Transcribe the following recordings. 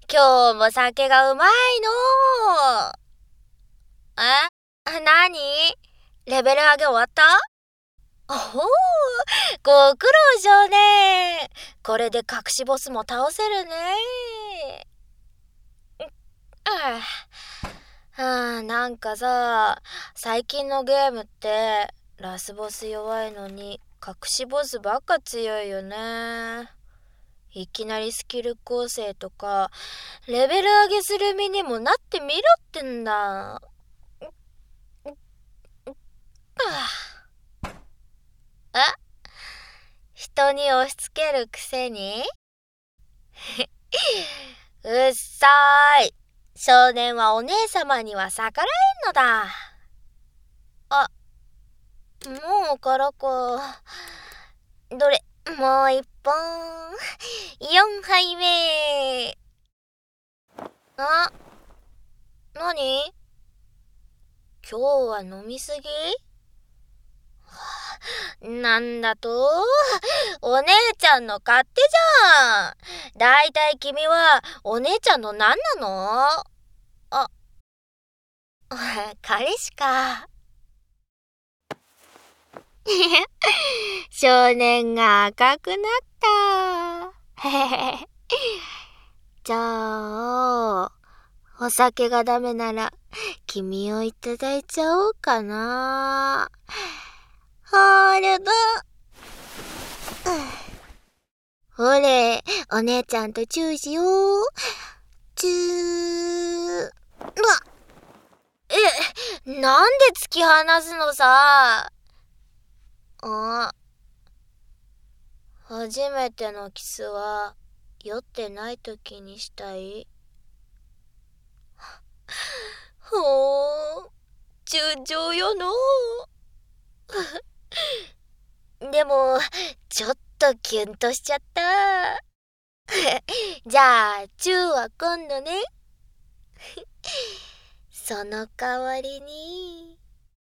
今日も酒がうまいの。なに？レベル上げ終わった？おほー、ご苦労少年。これで隠しボスも倒せるね。なんかさ、最近のゲームってラスボス弱いのに隠しボスばっか強いよね。いきなりスキル構成とかレベル上げする身にもなってみろってんだ。人に押し付けるくせにうっさーい。少年はお姉様には逆らえんのだ。もうからか。どれ、もう一本。4杯目。なに？今日は飲みすぎ？なんだと？お姉ちゃんの勝手じゃん。だいたい君はお姉ちゃんの何なの？彼氏か。少年が赤くなった。じゃあ、お酒がダメなら君をいただいちゃおうかな。ホールド。ほれ、お姉ちゃんとチューしよう。チュー。なんで突き放すのさ。初めてのキスは酔ってない時にしたい。ほー、純情よの。でもちょっとキュンとしちゃった。じゃあチューは今度ね。その代わりに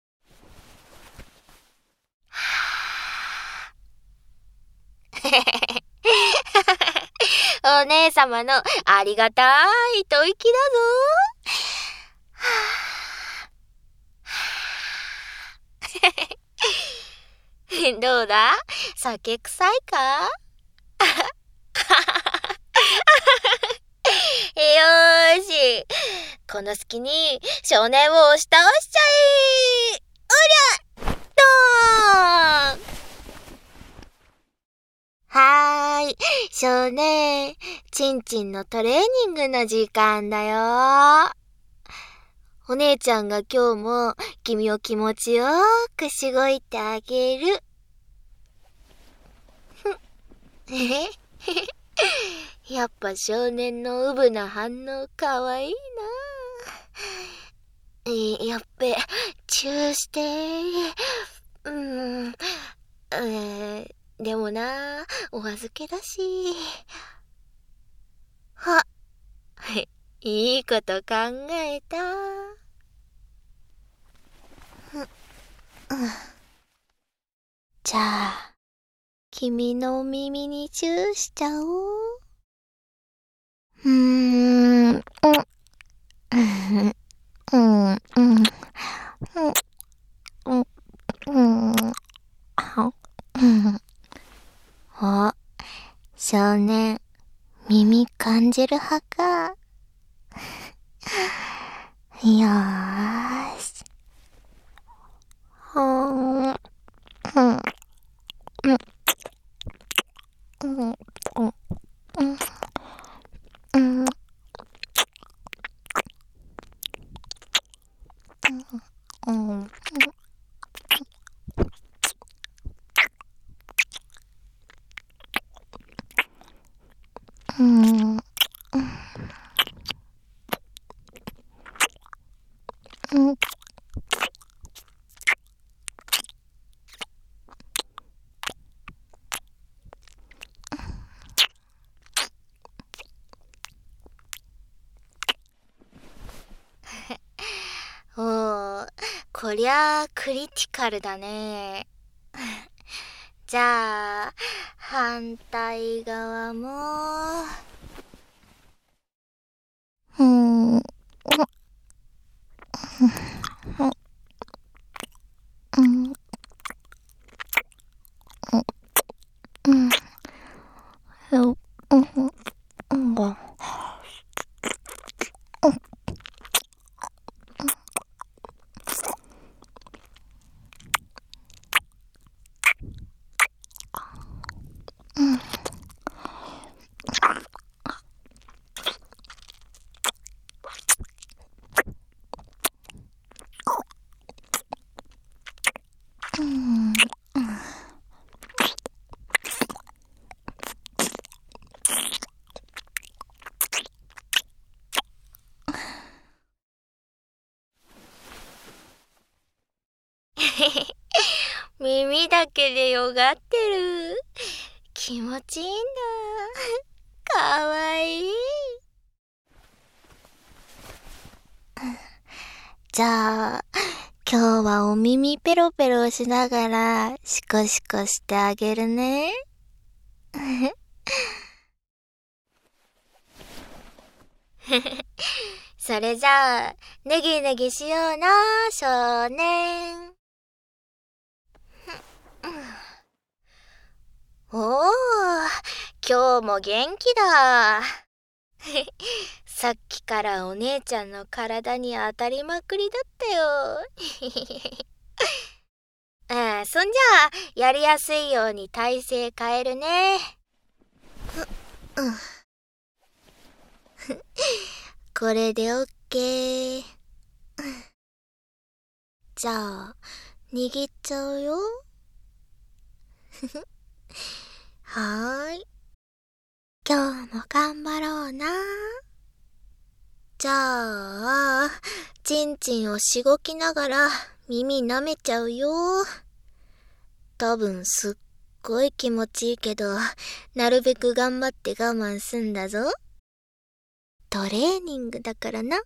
お姉様のありがたい吐息だぞ。どうだ？酒臭いか？よーし、この隙に少年を押し倒しちゃえ。うりゃドーン。はーい、少年、ちんちんのトレーニングの時間だよ。お姉ちゃんが今日も君を気持ちよくしごいてあげる。やっぱ少年のウブな反応かわいいな。やっべ、チューして。でもな、お預けだし。いいこと考えた。じゃあ、君のお耳にチューしちゃおう。少年、耳感じる派か。よーし。こりゃあクリティカルだね。じゃあ反対側もうん、うん、うん、うん、耳だけでよがってる。気持ちいいんだ。かわいい。じゃあ、今日はお耳ペロペロしながらシコシコしてあげるね。それじゃあ、ネギネギしような、少年。おー、今日も元気だ。さっきからお姉ちゃんの体に当たりまくりだったよ。そんじゃあ、やりやすいように体勢変えるね。これでオッケー。じゃあ、握っちゃうよ。はーい。今日も頑張ろうな。じゃあ、ちんちんをしごきながら耳舐めちゃうよ。多分すっごい気持ちいいけど、なるべく頑張って我慢すんだぞ。トレーニングだからな。よ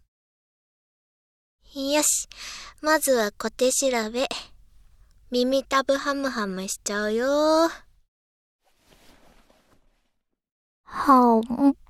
し、まずは小手調べ。耳たぶハムハムしちゃうよ。はお、は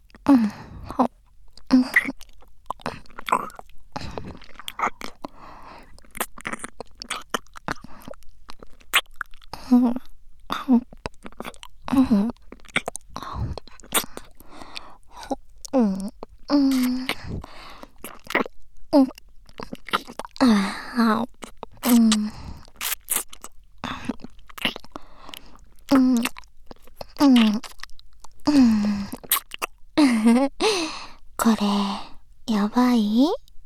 これ、やばい？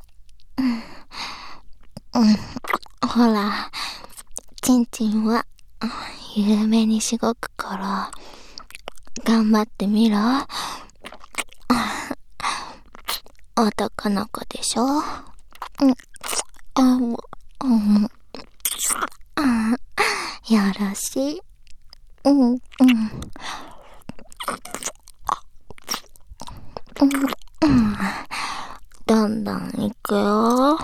ほら、ちんちんは、緩めにしごくから、頑張ってみろ。男の子でしょ？よろしい。どんどんいくよ。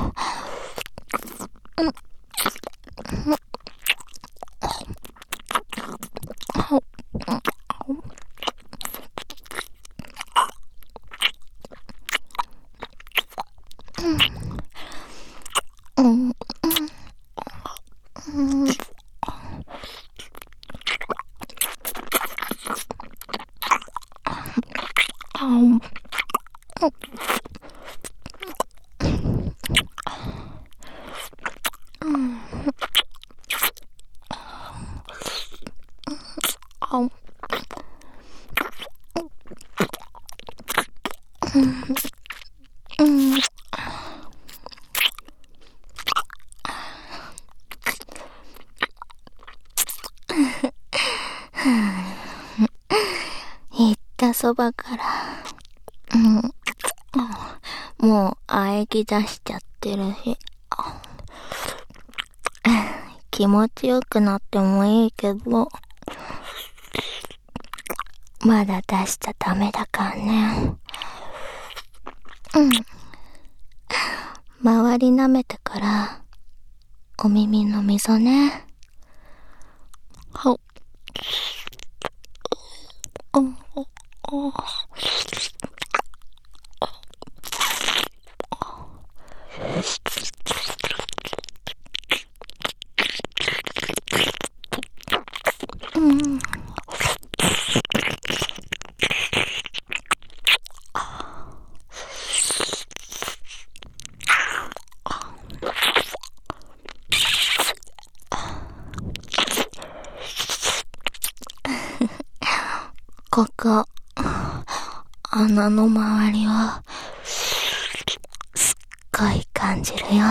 言ったそばから、もう喘ぎ出しちゃってるし、気持ちよくなってもいいけど、まだ出しちゃダメだからね。周り舐めてから、お耳の溝ね。 ここ、穴の周りは、すっごい感じるよ。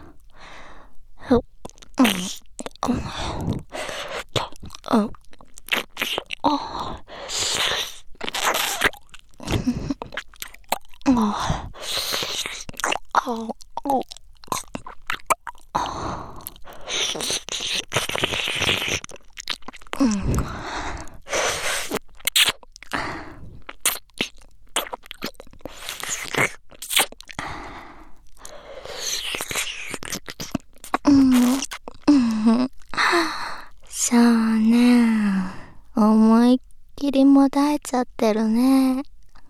そうね。思いっきりもだえちゃってるね。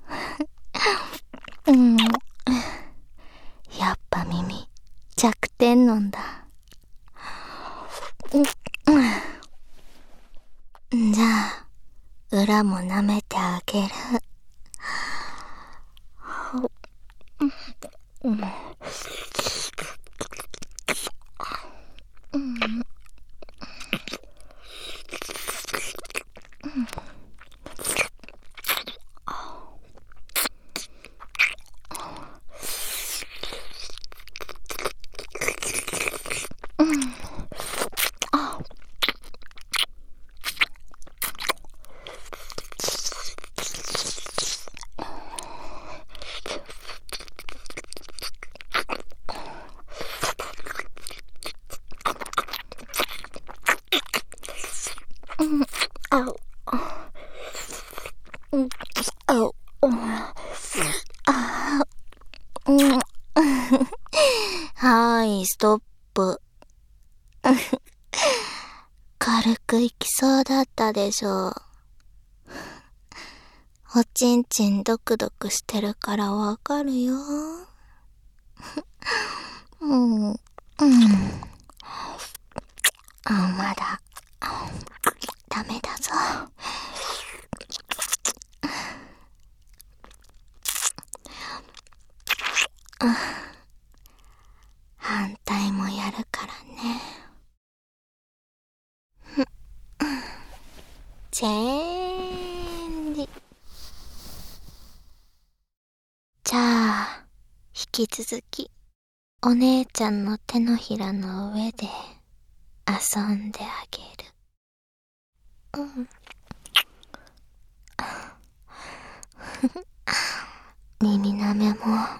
やっぱ耳、弱点なんだ。じゃあ、裏も舐めてあげる。はい、ストップ。軽くいきそうだったでしょ。おちんちんドクドクしてるからわかるよ。まだ、ダメだぞ。反対もやるからね。チェンジ。じゃあ、引き続き、お姉ちゃんの手のひらの上で遊んであげる。耳なめも、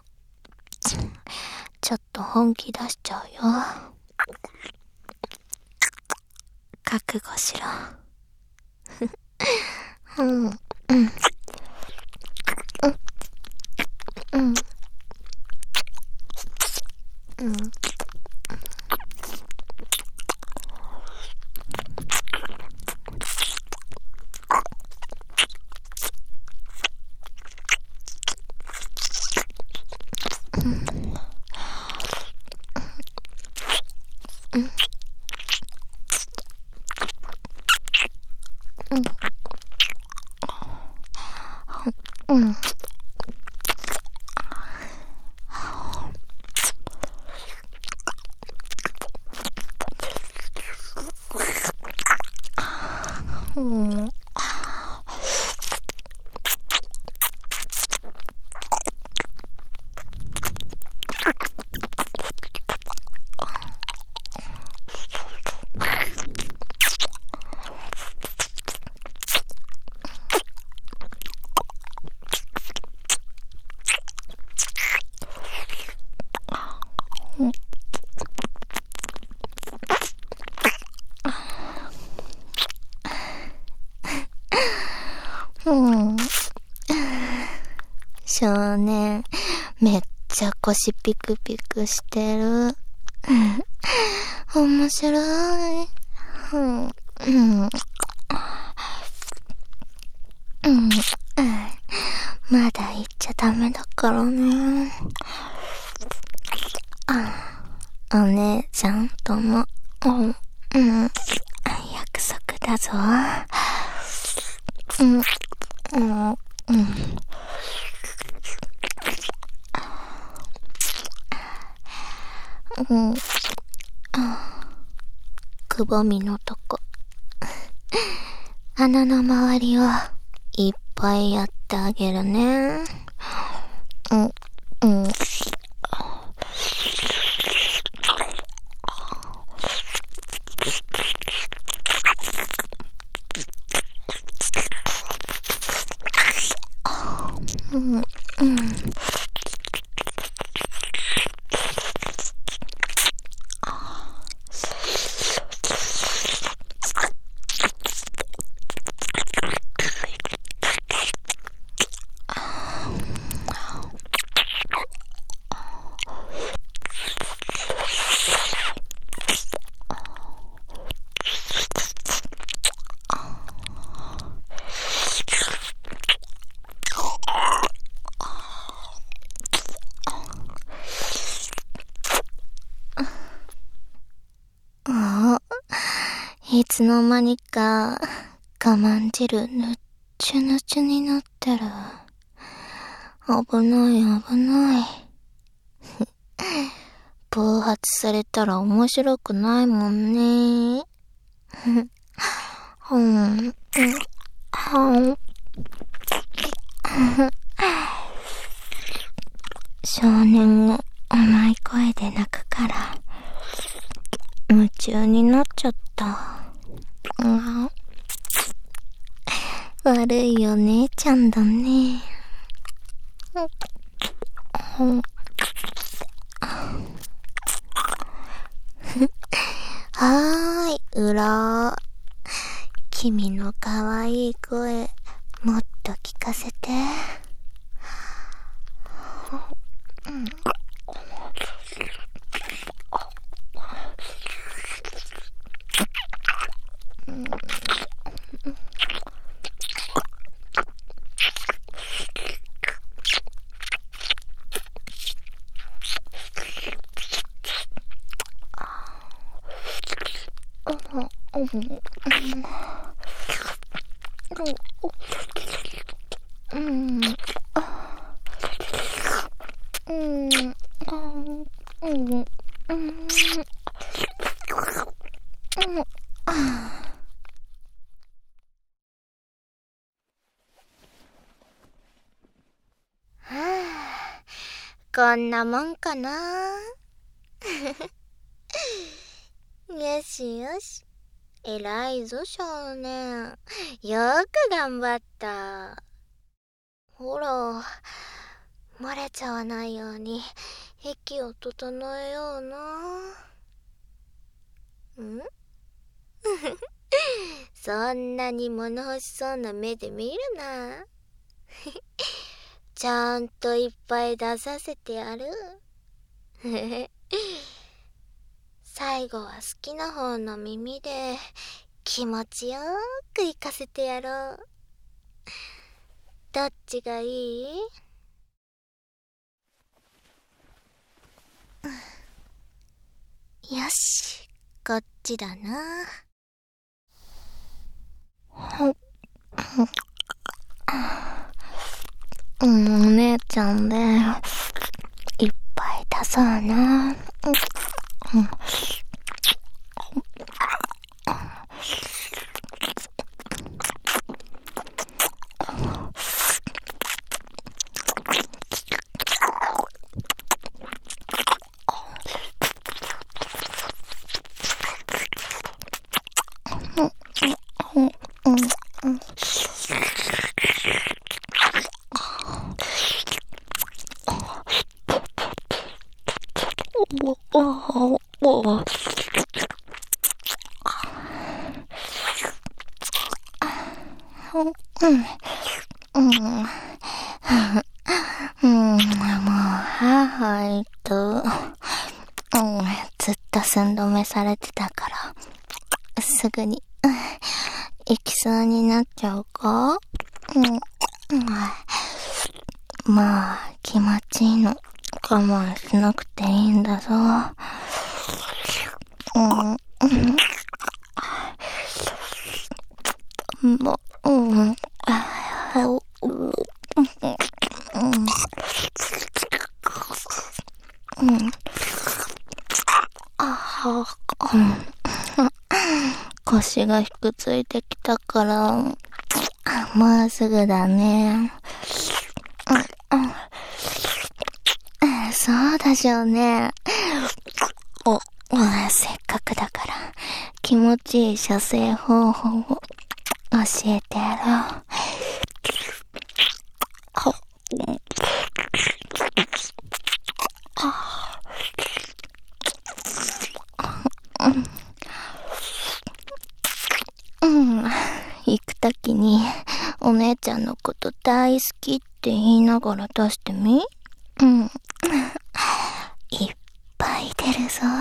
ちょっと本気出しちゃうよ。覚悟しろ。少年、めっちゃ腰ピクピクしてる。面白い。まだ言っちゃダメだからね。お姉ちゃんとの、約束だぞ。くぼみのとこ、穴の周りをいっぱいやってあげるね。いつの間にか我慢汁ぬっちゅぬちゅになってる。危ない危ない。暴発されたら面白くないもんね。少年が甘い声で泣くから夢中になっちゃった。悪いお姉ちゃんだね。はーい、うら。君のかわいい声、もっと聞かせて。こんなもんかな。よしよし。偉いぞ少年。よく頑張った。ほら、漏れちゃわないように息を整えような。そんなに物欲しそうな目で見るな。ちゃんといっぱい出させてやる。最後は好きな方の耳で気持ちよく行かせてやろう。どっちがいい？よし、こっちだな。お姉ちゃんでいっぱい出そうな。ずっと寸止めされてたから、すぐに、行きそうになっちゃうか？まあ、気持ちいいの。我慢しなくていいんだぞ。腰がひくついてきたから、 もうすぐだね。そうでしょうね。せっかくだから気持ちいい射精方法を教えてやろう。行くときにお姉ちゃんのこと大好きって言いながら出してみ。いっぱい出るぞ。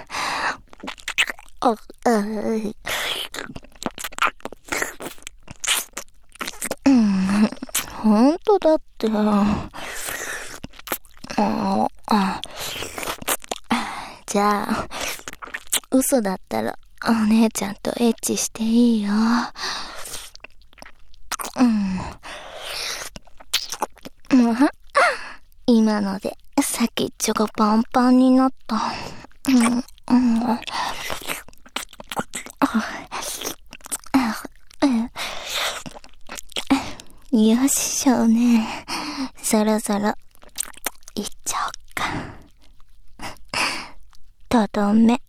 ほんとだって。じゃあ嘘だったらお姉ちゃんとエッチしていいよ。今ので先っちょがパンパンになった。よし少年、そろそろ行っちゃおっか。とどめ。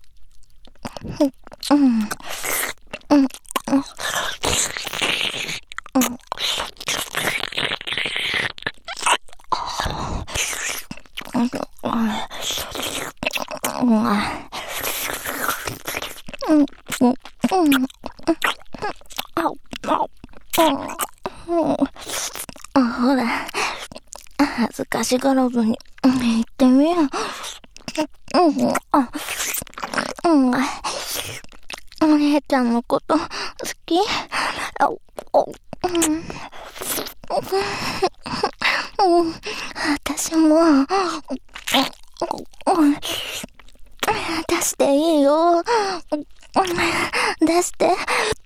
ほら、恥ずかしがらずに言ってみよう。お姉ちゃんのこと好き？私も出していいよ。出して。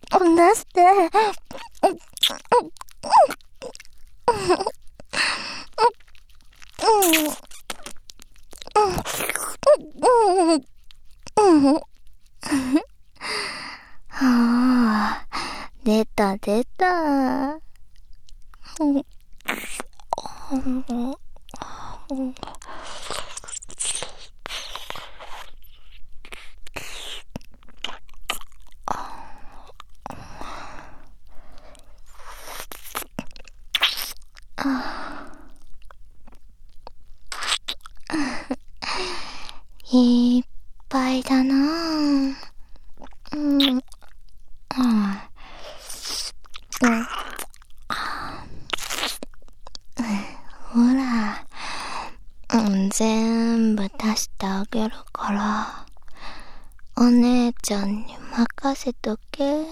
出た。いっぱいだなぁ。ほら、全部出してあげるから、お姉ちゃんに任せとけ。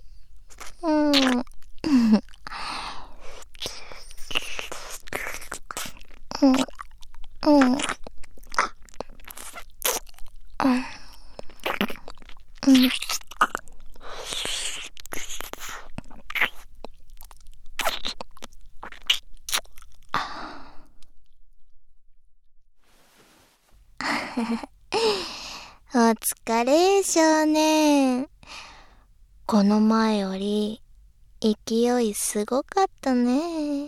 お疲れ少年。この前より勢いすごかったね。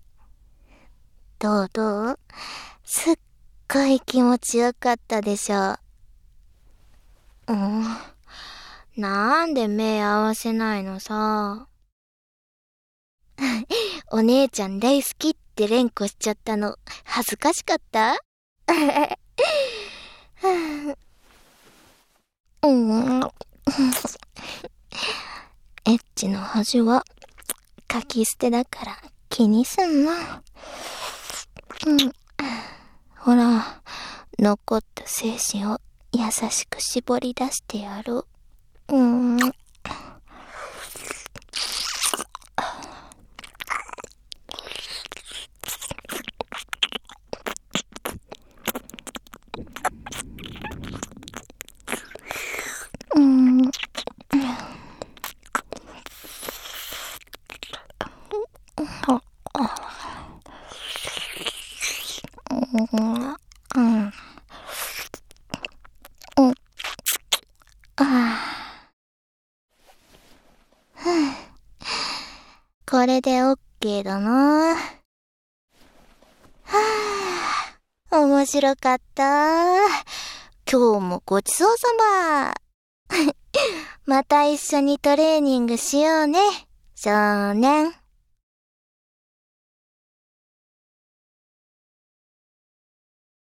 どうすっごい気持ちよかったでしょ。なんで目合わせないのさ。お姉ちゃん大好きって連呼しちゃったの恥ずかしかった？エッチの恥は書き捨てだから気にすんな。ほら、残った精子を優しく絞り出してやる。 これでオッケーだな。はぁ、面白かった。今日もごちそうさま。また一緒にトレーニングしようね、少年。